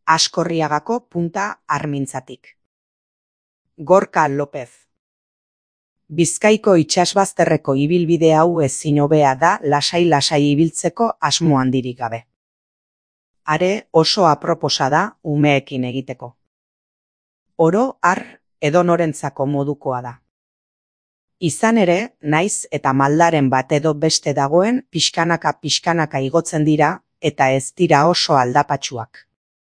Askorriagako Punta Armintzatik. Gorka López. Bizkaiko itsasbazterreko ibilbide hau ezin hobea da lasai-lasai ibiltzeko asmo handirik gabe. Are oso aproposa da umeekin egiteko. Oro har edonorentzako modukoa da. Izan ere, naiz eta maldaren bat edo beste dagoen pixkanaka igotzen dira eta ez dira oso aldapatsuak.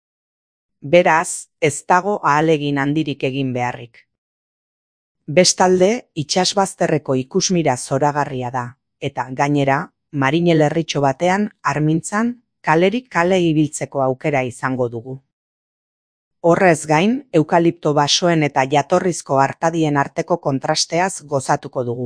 Beraz, ez dago ahalegin handirik egin beharrik. Bestalde, itsasbazterreko ikusmira zoragarria da, eta gainera, marine lerritxo batean, Armintzan, kalerik kale ibiltzeko aukera izango dugu. Horrez gain, eukalipto basoen eta jatorrizko artadien arteko kontrasteaz gozatuko dugu.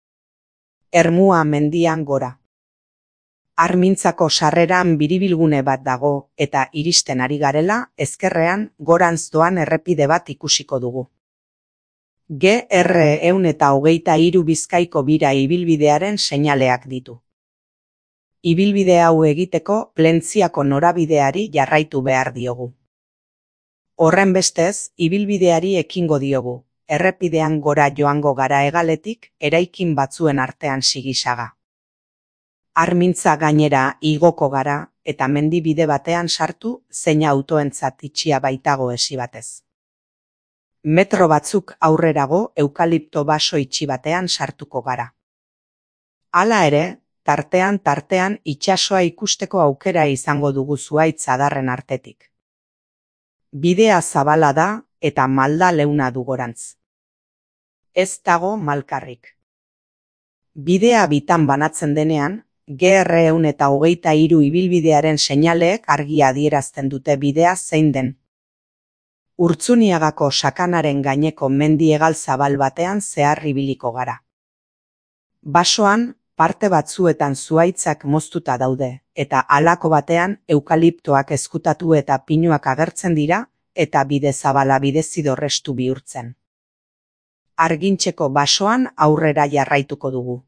Ermua mendian gora. Armintzako sarreran biribilgune bat dago eta iristen ari garela, ezkerrean gorantz doan errepide bat ikusiko dugu. GR 123 Bizkaiko bira ibilbidearen seinaleak ditu. Ibilbide hau egiteko Plentziako norabideari jarraitu behar diogu. Horrenbestez, ibilbideari ekingo diogu, errepidean gora joango gara hegaletik, eraikin batzuen artean sigisaga. Armintza gainera igoko gara eta mendibide batean sartu zein autoentzat itxia baitago esi batez. Metro batzuk aurrerago eukalipto baso itxi batean sartuko gara. Hala ere, tartean itsasoa ikusteko aukera izango dugu zuhaitz adarren artetik. Bidea zabala da eta malda leuna du gorantz. Ez dago malkarrik. Bidea bitan banatzen denean, GR 123 ibilbidearen seinaleek argi adierazten dute bidea zein den. Urtzuniagako sakanaren gaineko mendi hegal zabal batean zehar ibiliko gara. Basoan, parte batzuetan zuhaitzak moztuta daude, eta halako batean eukaliptoak ezkutatu eta pinuak agertzen dira, eta bide zabala bidezidorrestu bihurtzen. Argintzeko basoan aurrera jarraituko dugu.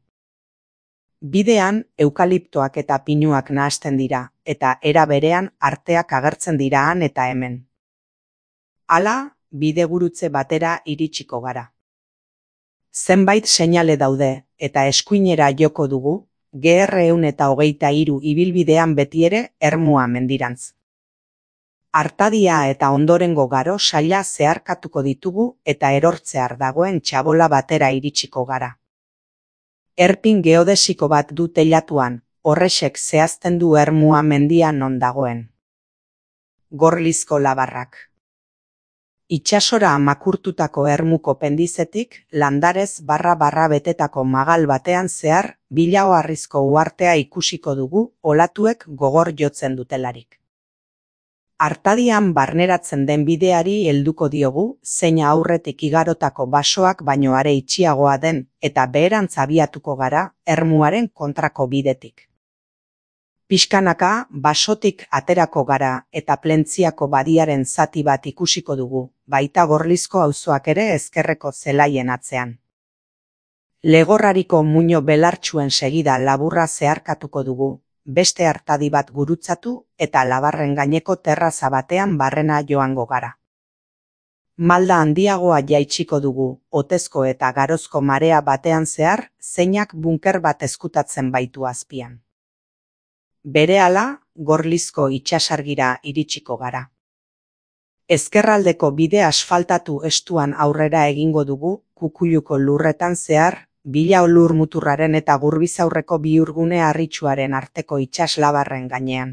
Bidean eukaliptoak eta pinuak nahasten dira, eta era berean arteak agertzen dira han eta hemen. Hala, bidegurutze batera iritsiko gara. Zenbait seinale daude, eta eskuinera joko dugu, GR 123 ibilbidean betiere Ermua mendirantz. Artadia eta ondorengo garo saila zeharkatuko ditugu eta erortzear dagoen txabola batera iritsiko gara. Erpin geodesiko bat du teilatuan, horrexek zehazten du Ermua mendia non dagoen. Gorlizko labarrak. Itsasora makurtutako ermuko pendizetik, landarez barra betetako magal batean zehar, Bilaoarrizko uhartea ikusiko dugu olatuek gogor jotzen dutelarik. Artadian barneratzen den bideari helduko diogu, zein aurretik igarotako basoak baino are itxiagoa den, eta beherantz abiatuko gara Ermuaren kontrako bidetik. Pixkanaka basotik aterako gara eta Plentziako badiaren zati bat ikusiko dugu, baita Gorlizko auzoak ere ezkerreko zelaien atzean. Legorrariko muino belartsuen segida laburra zeharkatuko dugu, beste artadi bat gurutzatu eta labarren gaineko terraza batean barrena joango gara. Malda handiagoa jaitsiko dugu, otezko eta garozko marea batean zehar, zeinak bunker bat ezkutatzen baitu azpian. Berehala, Gorlizko itsasargira iritsiko gara. Ezkerraldeko bide asfaltatu estuan aurrera egingo dugu, Kukuluko lurretan zehar, Bilao lur muturraren eta Gurbizaurreko bihurgune harritsuaren arteko itsaslabarren gainean.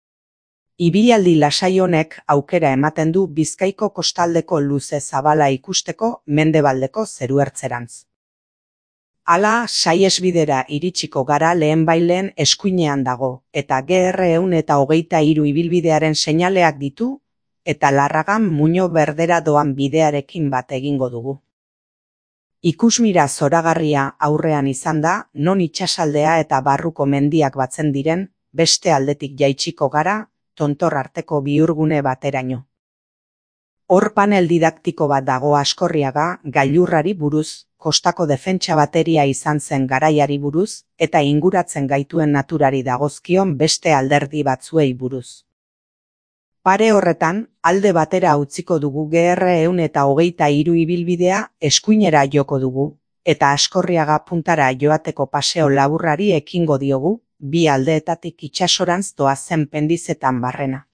Ibilaldi lasai honek aukera ematen du Bizkaiko kostaldeko luze zabala ikusteko mendebaldeko zeruertzerantz. Hala, saihesbidera iritsiko gara lehenbaileen eskuinean dago, eta GR 123 ibilbidearen seinaleak ditu, eta Larragan muino berdera doan bidearekin bat egingo dugu. Ikusmira zoragarria aurrean izan da, non itsasaldea eta barruko mendiak batzen diren, beste aldetik jaitsiko gara, tontor arteko bihurgune bateraino. Hor panel didaktiko bat dago Askorriaga gailurrari buruz, kostako defentsa bateria izan zen garaiari buruz, eta inguratzen gaituen naturari dagozkion beste alderdi batzuei buruz. Pare horretan, alde batera utziko dugu GR123 ibilbidea eskuinera joko dugu, eta Askorriaga puntara joateko paseo laburrari ekingo diogu, bi aldeetatik itsasorantz doazen pendizetan barrena.